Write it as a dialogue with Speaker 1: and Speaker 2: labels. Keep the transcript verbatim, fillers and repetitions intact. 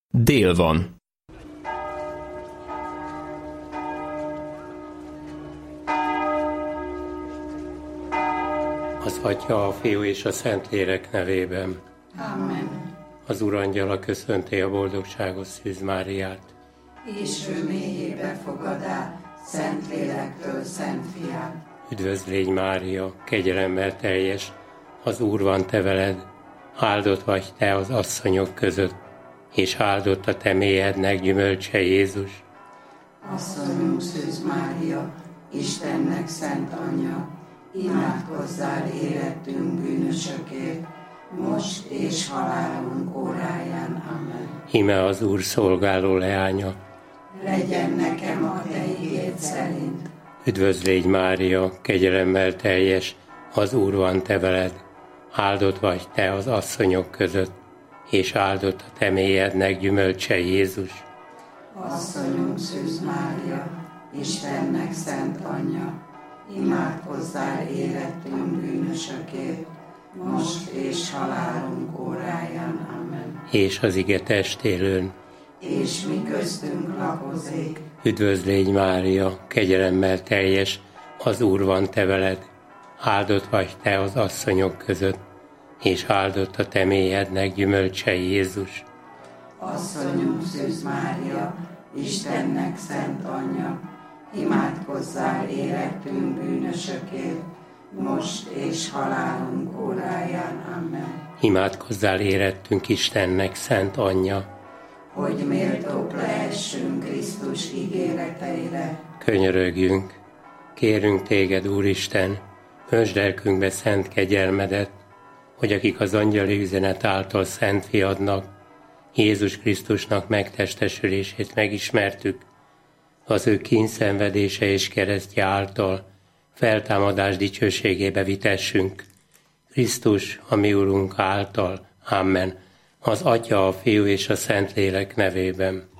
Speaker 1: Dél van.
Speaker 2: Az Atya, a Fiú és a Szentlélek nevében.
Speaker 3: Amen.
Speaker 2: Az Urangyala köszönti a boldogságos Szűz Máriát.
Speaker 3: És ő mélyébe fogadá, Szentlélektől Szent Fiát.
Speaker 2: Üdvözlégy Mária, kegyelemmel teljes, az Úr van te veled, áldott vagy te az asszonyok között, és áldott a te mélyednek gyümölcse Jézus.
Speaker 3: Asszonyunk Szűz Mária, Istennek szent anyja, imádkozzál érettünk bűnösökért, most és halálunk óráján. Amen.
Speaker 2: Íme az Úr szolgáló leánya.
Speaker 3: Legyen nekem a te igéd szerint.
Speaker 2: Üdvözlégy Mária, kegyelemmel teljes, az Úr van te veled, áldott vagy te az asszonyok között, és áldott a te mélyednek gyümölcse Jézus.
Speaker 3: Asszonyunk Szűz Mária, Istennek szent anyja, imádkozzál érettünk bűnösökért, most és halálunk óráján. Amen.
Speaker 2: És az ige testélőn.
Speaker 3: És mi köztünk lakozik.
Speaker 2: Üdvözlégy Mária, kegyelemmel teljes, az Úr van te veled, áldott vagy te az asszonyok között, és áldott a te mélyednek gyümölcse Jézus.
Speaker 3: Asszonyunk Szűz Mária, Istennek szent anyja, imádkozzál érettünk bűnösökért, most és halálunk óráján. Amen.
Speaker 2: Imádkozzál érettünk Istennek szent anyja,
Speaker 3: hogy méltók lehessünk Krisztus ígéreteire.
Speaker 2: Könyörögjünk, kérünk téged, Úristen, öntsd lelkünkbe szent kegyelmedet, hogy akik az angyali üzenet által szent fiadnak, Jézus Krisztusnak megtestesülését megismertük, az ő kínszenvedése és keresztje által feltámadás dicsőségébe vitessünk. Krisztus, a mi Urunk által. Amen. Az Atya, a Fiú és a Szentlélek nevében.